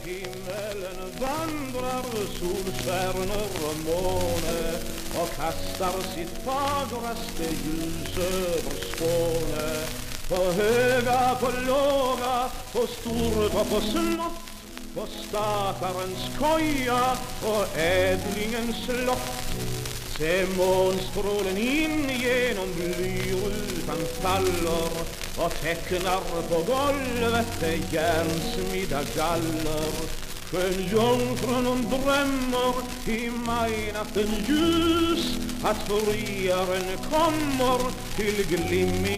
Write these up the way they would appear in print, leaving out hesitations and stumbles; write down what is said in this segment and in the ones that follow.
himmelen vandrar solstjärnor och måne och kastar sitt fagraste ljus över Skåne. På höga, på låga, på stort och på smått, på statarens koja och ädlingens slott. Se månstrålen in genom blyrutan faller och tecknar på golvet det järnsmidda galler. Skönjungfrun hon drömmer i majnatten ljus att friaren kommer till Glimmingehus.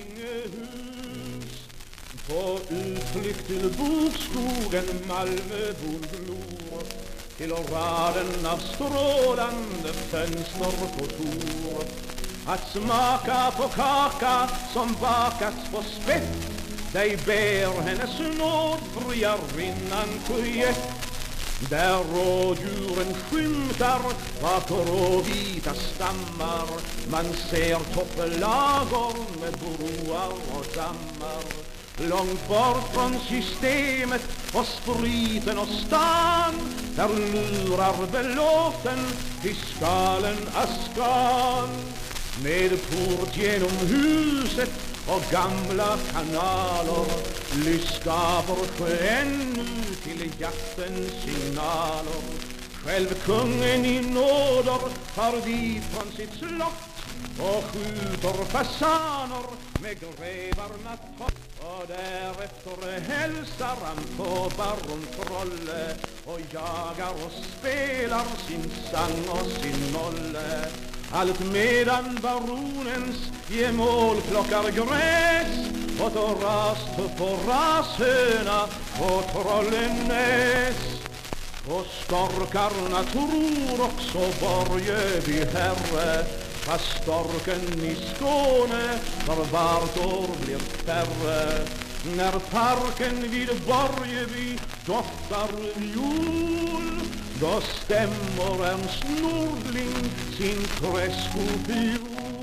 På utflykt till bokskogen Malmöbon glor, till raden av strålande fönster på Tor. Att smaka på kaka som bakats på spett, dig ber hennes nåd friarinnan Juliette. Där rådjuren skymtar bak råvita stammar, man ser toppelagor med broar och dammar. Långt bort från systemet och spriten och stan, där lurar belåten fiskalen Askan. Med port genom huset och gamla kanaler lyskapar sjön till jaktens signaler. Själv kungen i nåder tar dit från sitt slott och skjuter fasaner med grevarna topp. Och därefter hälsar han på baron Trolle och jagar och spelar sin sang och sin nolle. Allt medan baronens gemål plockar gräs och tar rastupp och rashöna på Trollenäs. Och storkarna tror också Borgeby herre, fast storken i Skåne för vart år blir färre. När parken vid Borgeby doftar viol, då stämmer Ernst Nordling sin träskofiol.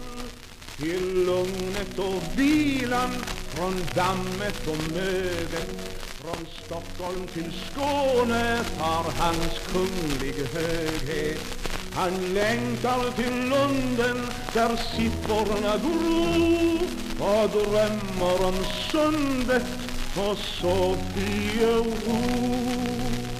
Till lugnet och vilan, från dammet och möget, från Stockholm till Skåne tar hans kunglig höghet. Han längtar till Lunden där sipporna gror och drömmer om sundet och Sofiero.